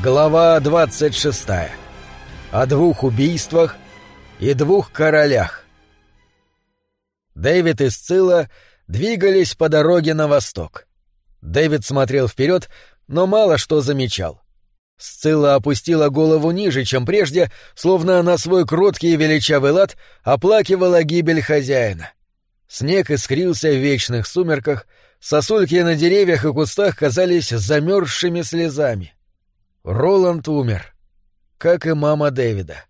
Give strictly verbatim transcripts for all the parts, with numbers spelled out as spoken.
Глава двадцать шестая. О двух убийствах и двух королях. Дэвид и Сцилла двигались по дороге на восток. Дэвид смотрел вперед, но мало что замечал. Сцилла опустила голову ниже, чем прежде, словно на свой кроткий и величавый лад оплакивала гибель хозяина. Снег искрился в вечных сумерках, сосульки на деревьях и кустах казались замерзшими слезами. Роланд умер, как и мама Дэвида.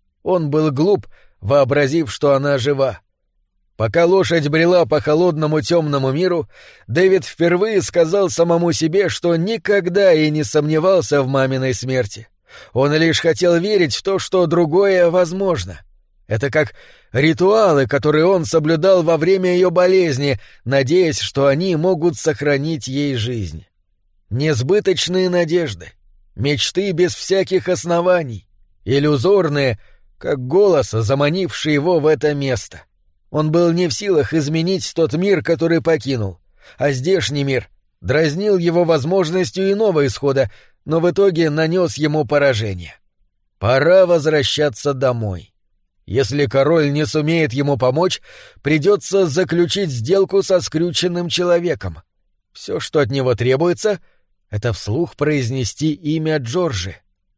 Он был глуп, вообразив, что она жива. Пока лошадь брела по холодному темному миру, Дэвид впервые сказал самому себе, что никогда и не сомневался в маминой смерти. Он лишь хотел верить в то, что другое возможно. Это как ритуалы, которые он соблюдал во время ее болезни, надеясь, что они могут сохранить ей жизнь. Несбыточные надежды, мечты без всяких оснований, иллюзорные, как голос, заманивший его в это место. Он был не в силах изменить тот мир, который покинул, а здешний мир дразнил его возможностью иного исхода, но в итоге нанес ему поражение. Пора возвращаться домой. Если король не сумеет ему помочь, придется заключить сделку со скрюченным человеком. Все, что от него требуется, — это вслух произнести имя Джорджи.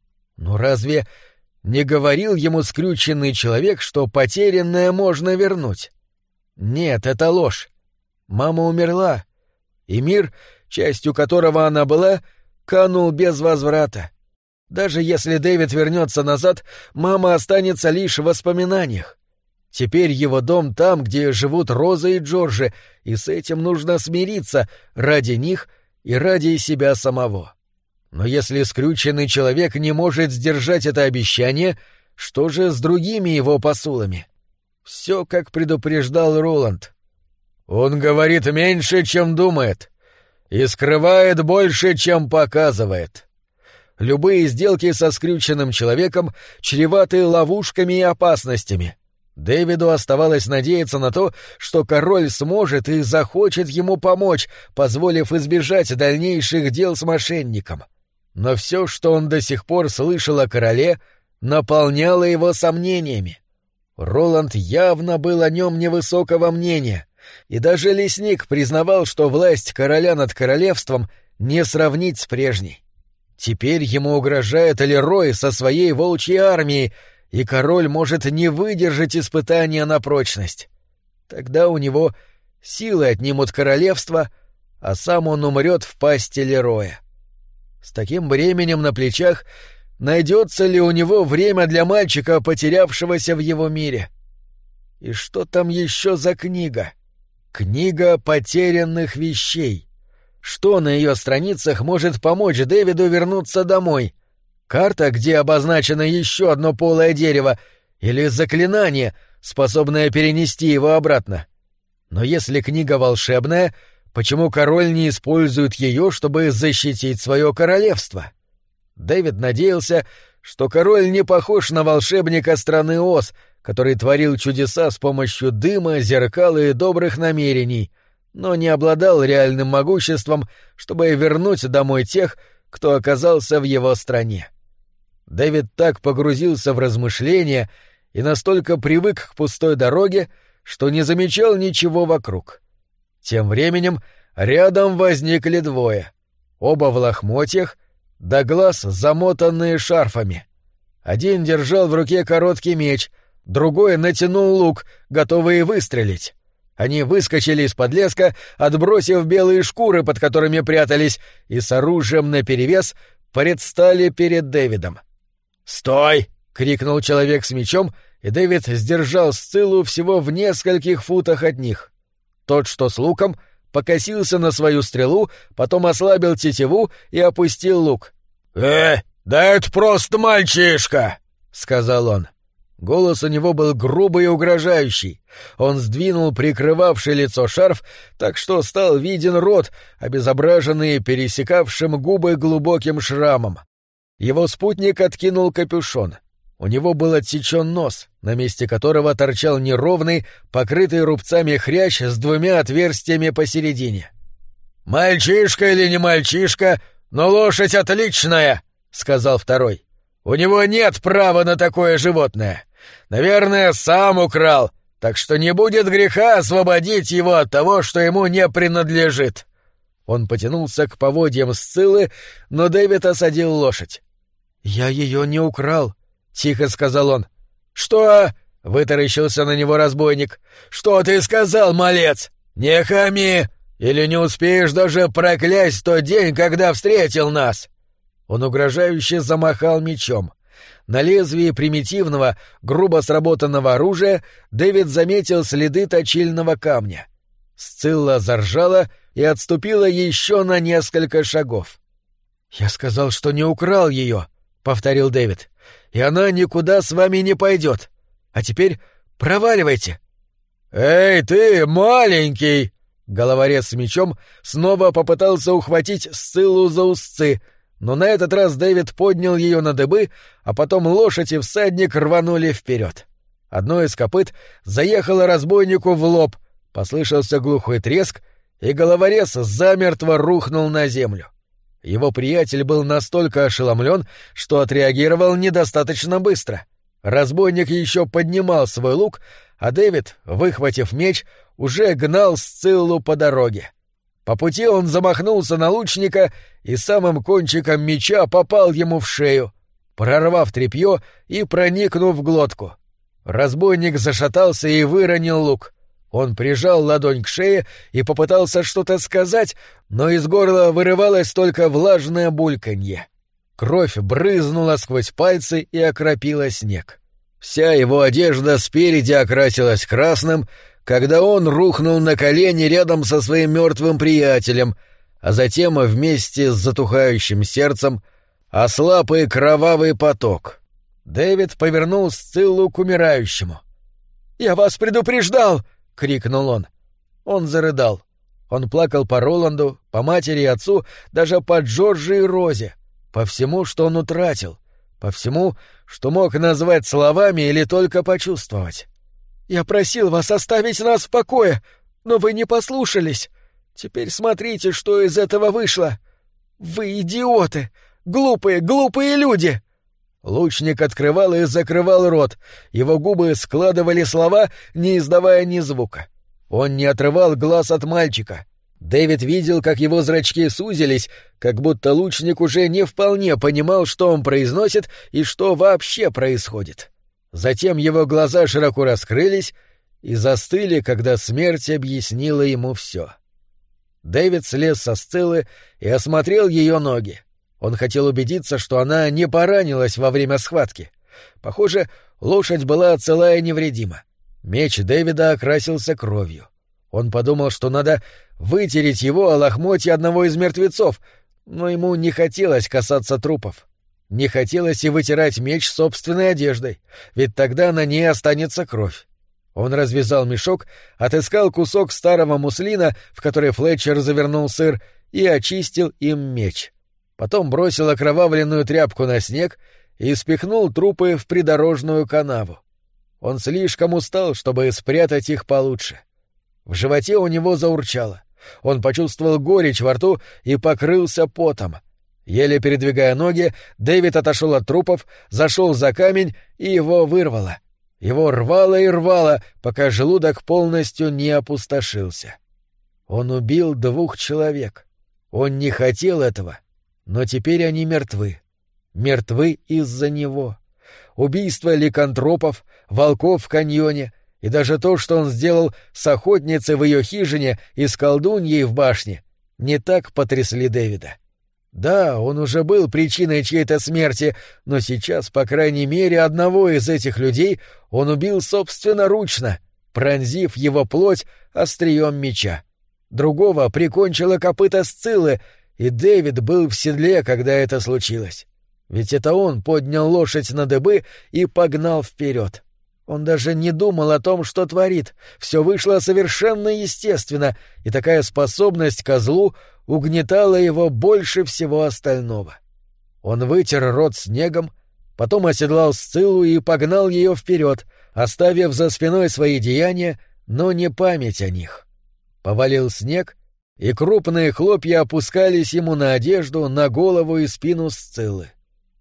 Но разве не говорил ему скрюченный человек, что потерянное можно вернуть? Нет, это ложь. Мама умерла, и мир, частью которого она была, канул без возврата. Даже если Дэвид вернется назад, мама останется лишь в воспоминаниях. Теперь его дом там, где живут Роза и Джорджи, и с этим нужно смириться ради них и ради себя самого. Но если скрюченный человек не может сдержать это обещание, что же с другими его посулами? Все, как предупреждал Роланд. Он говорит меньше, чем думает, и скрывает больше, чем показывает. Любые сделки со скрюченным человеком чреваты ловушками и опасностями. Дэвиду оставалось надеяться на то, что король сможет и захочет ему помочь, позволив избежать дальнейших дел с мошенником. Но все, что он до сих пор слышал о короле, наполняло его сомнениями. Роланд явно был о нем невысокого мнения, и даже лесник признавал, что власть короля над королевством не сравнить с прежней. Теперь ему угрожает Лерой со своей волчьей армией, и король может не выдержать испытания на прочность. Тогда у него силы отнимут королевство, а сам он умрет в пасти Лероя. С таким бременем на плечах найдется ли у него время для мальчика, потерявшегося в его мире? И что там еще за книга? Книга потерянных вещей. Что на ее страницах может помочь Дэвиду вернуться домой? Карта, где обозначено еще одно полое дерево, или заклинание, способное перенести его обратно? Но если книга волшебная, почему король не использует ее, чтобы защитить свое королевство? Дэвид надеялся, что король не похож на волшебника страны Оз, который творил чудеса с помощью дыма, зеркал и добрых намерений, но не обладал реальным могуществом, чтобы вернуть домой тех, кто оказался в его стране. Дэвид так погрузился в размышления и настолько привык к пустой дороге, что не замечал ничего вокруг. Тем временем рядом возникли двое. Оба в лохмотьях, до глаз замотанные шарфами. Один держал в руке короткий меч, другой натянул лук, готовый выстрелить. Они выскочили из-под леска, отбросив белые шкуры, под которыми прятались, и с оружием наперевес предстали перед Дэвидом. «Стой!» — крикнул человек с мечом, и Дэвид сдержал Сциллу всего в нескольких футах от них. Тот, что с луком, покосился на свою стрелу, потом ослабил тетиву и опустил лук. «Э, да это просто мальчишка!» — сказал он. Голос у него был грубый и угрожающий. Он сдвинул прикрывавший лицо шарф, так что стал виден рот, обезображенный пересекавшим губы глубоким шрамом. Его спутник откинул капюшон. У него был отсечен нос, на месте которого торчал неровный, покрытый рубцами хрящ с двумя отверстиями посередине. «Мальчишка или не мальчишка, но лошадь отличная!» — сказал второй. «У него нет права на такое животное. Наверное, сам украл, так что не будет греха освободить его от того, что ему не принадлежит». Он потянулся к поводьям Сциллы, но Дэвид осадил лошадь. «Я ее не украл», — тихо сказал он. «Что?» — вытаращился на него разбойник. «Что ты сказал, малец? Не хами! Или не успеешь даже проклясть тот день, когда встретил нас!» Он угрожающе замахал мечом. На лезвии примитивного, грубо сработанного оружия Дэвид заметил следы точильного камня. Сцилла заржала и отступила еще на несколько шагов. «Я сказал, что не украл ее», — повторил Дэвид, — «и она никуда с вами не пойдет. А теперь проваливайте». «Эй, ты, маленький!» Головорез с мечом снова попытался ухватить Сциллу за узцы, но на этот раз Дэвид поднял ее на дыбы, а потом лошадь и всадник рванули вперед. Одно из копыт заехало разбойнику в лоб, послышался глухой треск, и головорез замертво рухнул на землю. Его приятель был настолько ошеломлен, что отреагировал недостаточно быстро. Разбойник еще поднимал свой лук, а Дэвид, выхватив меч, уже гнал Сциллу по дороге. По пути он замахнулся на лучника и самым кончиком меча попал ему в шею, прорвав тряпье и проникнув в глотку. Разбойник зашатался и выронил лук. Он прижал ладонь к шее и попытался что-то сказать, но из горла вырывалось только влажное бульканье. Кровь брызнула сквозь пальцы и окропила снег. Вся его одежда спереди окрасилась красным, когда он рухнул на колени рядом со своим мертвым приятелем, а затем вместе с затухающим сердцем ослаб и кровавый поток. Дэвид повернул Сциллу к умирающему. «Я вас предупреждал!» — крикнул он. Он зарыдал. Он плакал по Роланду, по матери и отцу, даже по Джорджи и Розе, по всему, что он утратил, по всему, что мог назвать словами или только почувствовать. «Я просил вас оставить нас в покое, но вы не послушались. Теперь смотрите, что из этого вышло. Вы идиоты! Глупые, глупые люди!» Лучник открывал и закрывал рот, его губы складывали слова, не издавая ни звука. Он не отрывал глаз от мальчика. Дэвид видел, как его зрачки сузились, как будто лучник уже не вполне понимал, что он произносит и что вообще происходит. Затем его глаза широко раскрылись и застыли, когда смерть объяснила ему все. Дэвид слез со Сциллы и осмотрел ее ноги. Он хотел убедиться, что она не поранилась во время схватки. Похоже, лошадь была цела и невредима. Меч Дэвида окрасился кровью. Он подумал, что надо вытереть его о лохмотье одного из мертвецов, но ему не хотелось касаться трупов. Не хотелось и вытирать меч собственной одеждой, ведь тогда на ней останется кровь. Он развязал мешок, отыскал кусок старого муслина, в который Флетчер завернул сыр, и очистил им меч. Потом бросил окровавленную тряпку на снег и спихнул трупы в придорожную канаву. Он слишком устал, чтобы спрятать их получше. В животе у него заурчало. Он почувствовал горечь во рту и покрылся потом. Еле передвигая ноги, Дэвид отошел от трупов, зашел за камень и его вырвало. Его рвало и рвало, пока желудок полностью не опустошился. Он убил двух человек. Он не хотел этого. Но теперь они мертвы. Мертвы из-за него. Убийство ликантропов, волков в каньоне и даже то, что он сделал с охотницей в ее хижине и с колдуньей в башне, не так потрясли Дэвида. Да, он уже был причиной чьей-то смерти, но сейчас, по крайней мере, одного из этих людей он убил собственноручно, пронзив его плоть острием меча. Другого прикончило копыто Сциллы, и Дэвид был в седле, когда это случилось. Ведь это он поднял лошадь на дыбы и погнал вперед. Он даже не думал о том, что творит. Все вышло совершенно естественно, и такая способность козлу угнетала его больше всего остального. Он вытер рот снегом, потом оседлал Сциллу и погнал ее вперед, оставив за спиной свои деяния, но не память о них. Повалил снег, и крупные хлопья опускались ему на одежду, на голову и спину Сциллы.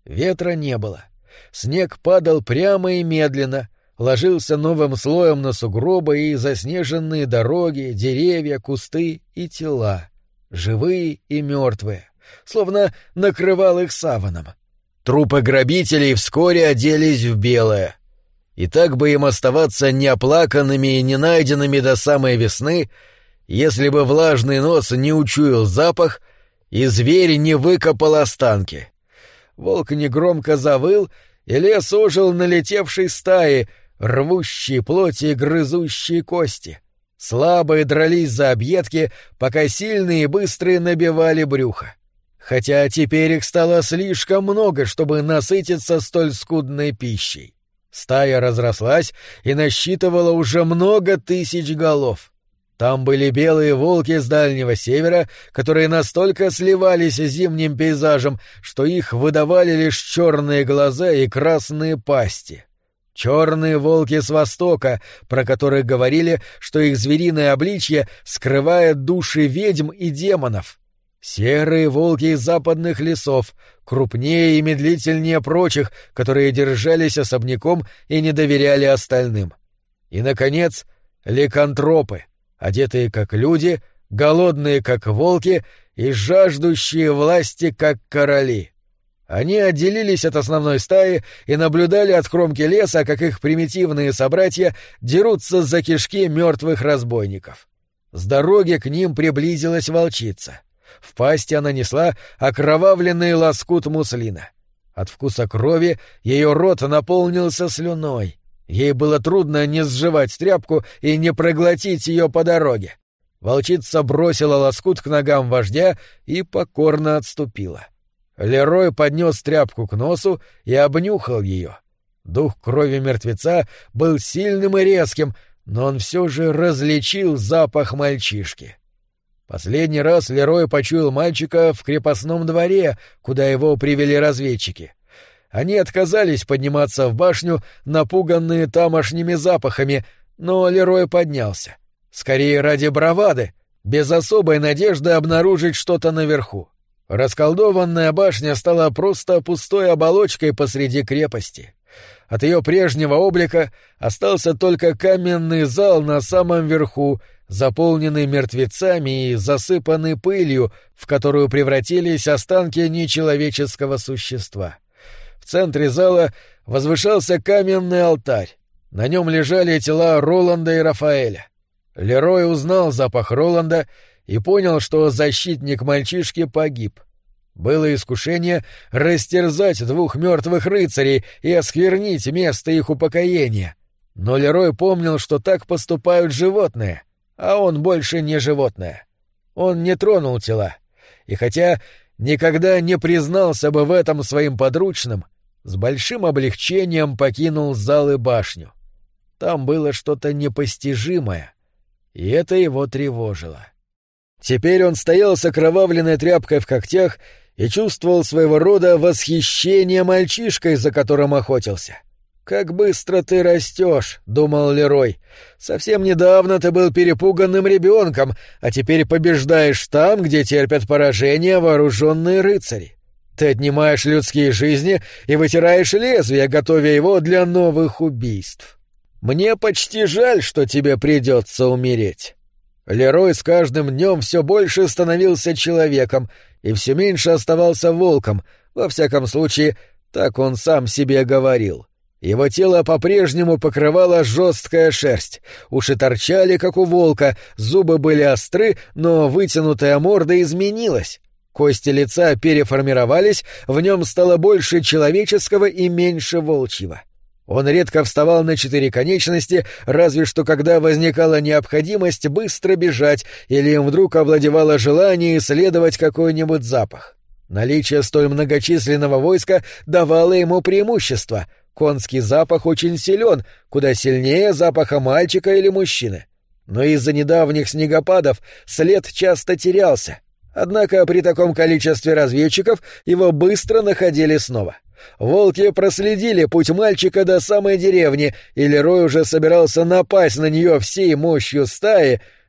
Ветра не было. Снег падал прямо и медленно, ложился новым слоем на сугробы и заснеженные дороги, деревья, кусты и тела, живые и мертвые, словно накрывал их саваном. Трупы грабителей вскоре оделись в белое. И так бы им оставаться неоплаканными и не найденными до самой весны, если бы влажный нос не учуял запах и зверь не выкопал останки. Волк негромко завыл, и лес ожил налетевшей стаи, рвущие плоти и грызущие кости. Слабые дрались за объедки, пока сильные и быстрые набивали брюхо. Хотя теперь их стало слишком много, чтобы насытиться столь скудной пищей. Стая разрослась и насчитывала уже много тысяч голов. Там были белые волки с Дальнего Севера, которые настолько сливались с зимним пейзажем, что их выдавали лишь черные глаза и красные пасти. Черные волки с Востока, про которых говорили, что их звериное обличье скрывает души ведьм и демонов. Серые волки из западных лесов, крупнее и медлительнее прочих, которые держались особняком и не доверяли остальным. И, наконец, ликантропы, одетые как люди, голодные как волки и жаждущие власти как короли. Они отделились от основной стаи и наблюдали от кромки леса, как их примитивные собратья дерутся за кишки мертвых разбойников. С дороги к ним приблизилась волчица. В пасти она несла окровавленный лоскут муслина. От вкуса крови ее рот наполнился слюной. Ей было трудно не сживать тряпку и не проглотить ее по дороге. Волчица бросила лоскут к ногам вождя и покорно отступила. Лерой поднес тряпку к носу и обнюхал ее. Дух крови мертвеца был сильным и резким, но он все же различил запах мальчишки. Последний раз Лерой почуял мальчика в крепостном дворе, куда его привели разведчики. Они отказались подниматься в башню, напуганные тамошними запахами, но Лерой поднялся. Скорее ради бравады, без особой надежды обнаружить что-то наверху. Расколдованная башня стала просто пустой оболочкой посреди крепости. От ее прежнего облика остался только каменный зал на самом верху, заполненный мертвецами и засыпанный пылью, в которую превратились останки нечеловеческого существа. В центре зала возвышался каменный алтарь. На нем лежали тела Роланда и Рафаэля. Лерой узнал запах Роланда и понял, что защитник мальчишки погиб. Было искушение растерзать двух мертвых рыцарей и осквернить место их упокоения. Но Лерой помнил, что так поступают животные, а он больше не животное. Он не тронул тела, и хотя никогда не признался бы в этом своим подручным, с большим облегчением покинул зал и башню. Там было что-то непостижимое, и это его тревожило. Теперь он стоял с окровавленной тряпкой в когтях и чувствовал своего рода восхищение мальчишкой, за которым охотился. «Как быстро ты растешь», — думал Лерой. «Совсем недавно ты был перепуганным ребенком, а теперь побеждаешь там, где терпят поражение вооруженные рыцари. Ты отнимаешь людские жизни и вытираешь лезвие, готовя его для новых убийств. Мне почти жаль, что тебе придется умереть». Лерой с каждым днем все больше становился человеком и все меньше оставался волком, во всяком случае, так он сам себе говорил. Его тело по-прежнему покрывала жесткая шерсть, уши торчали, как у волка, зубы были остры, но вытянутая морда изменилась. Кости лица переформировались, в нем стало больше человеческого и меньше волчьего. Он редко вставал на четыре конечности, разве что когда возникала необходимость быстро бежать или им вдруг овладевало желание исследовать какой-нибудь запах. Наличие столь многочисленного войска давало ему преимущество. Конский запах очень силен, куда сильнее запаха мальчика или мужчины. Но из-за недавних снегопадов след часто терялся. Однако при таком количестве разведчиков его быстро находили снова. Волки проследили путь мальчика до самой деревни, и Лерой уже собирался напасть на нее всей мощью стаи,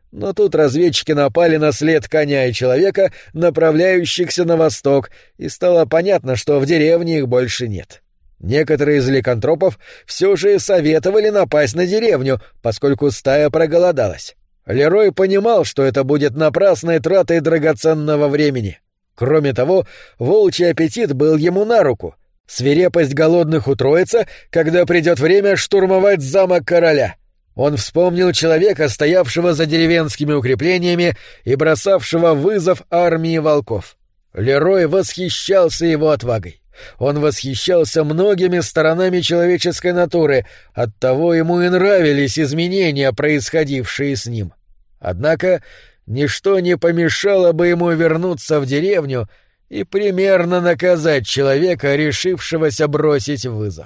но тут разведчики напали на след коня и человека, направляющихся на восток, и стало понятно, что в деревне их больше нет. Некоторые из ликантропов все же советовали напасть на деревню, поскольку стая проголодалась. Лерой понимал, что это будет напрасной тратой драгоценного времени. Кроме того, волчий аппетит был ему на руку. Свирепость голодных утроится, когда придет время штурмовать замок короля. Он вспомнил человека, стоявшего за деревенскими укреплениями и бросавшего вызов армии волков. Лерой восхищался его отвагой. Он восхищался многими сторонами человеческой натуры, оттого ему и нравились изменения, происходившие с ним. Однако ничто не помешало бы ему вернуться в деревню и примерно наказать человека, решившегося бросить вызов.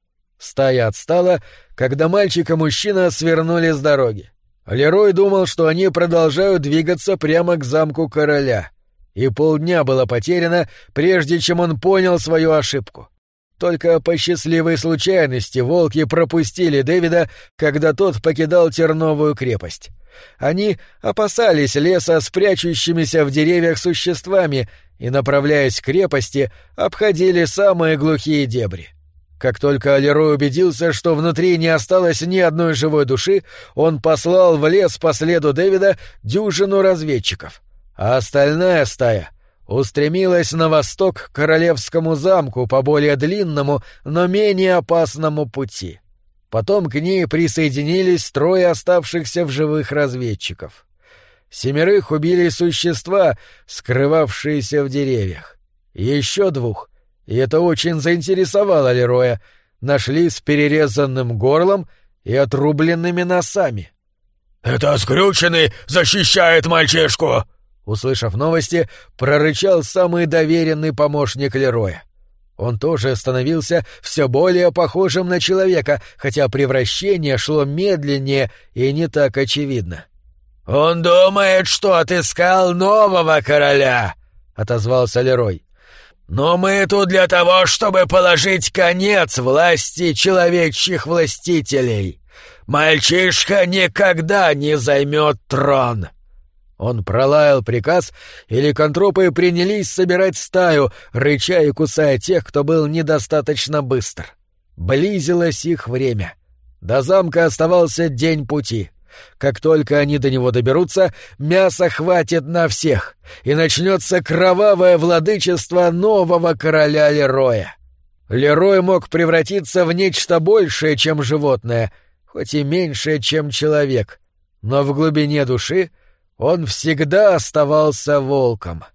Стая отстала, когда мальчик и мужчина свернули с дороги. Лерой думал, что они продолжают двигаться прямо к замку короля, и полдня было потеряно, прежде чем он понял свою ошибку. Только по счастливой случайности волки пропустили Дэвида, когда тот покидал Терновую крепость. Они опасались леса с прячущимися в деревьях существами и, направляясь к крепости, обходили самые глухие дебри. Как только Лерой убедился, что внутри не осталось ни одной живой души, он послал в лес по следу Дэвида дюжину разведчиков, а остальная стая устремилась на восток к королевскому замку по более длинному, но менее опасному пути. Потом к ней присоединились трое оставшихся в живых разведчиков. Семерых убили существа, скрывавшиеся в деревьях. Еще двух, и это очень заинтересовало Лероя, нашли с перерезанным горлом и отрубленными носами. «Это скрюченный защищает мальчишку!» Услышав новости, прорычал самый доверенный помощник Лероя. Он тоже становился все более похожим на человека, хотя превращение шло медленнее и не так очевидно. «Он думает, что отыскал нового короля», — отозвался Лерой. «Но мы тут для того, чтобы положить конец власти человечьих властителей. Мальчишка никогда не займет трон». Он пролаял приказ, и ликантропы принялись собирать стаю, рыча и кусая тех, кто был недостаточно быстр. Близилось их время. До замка оставался день пути. Как только они до него доберутся, мяса хватит на всех, и начнется кровавое владычество нового короля Лероя. Лерой мог превратиться в нечто большее, чем животное, хоть и меньшее, чем человек, но в глубине души он всегда оставался волком.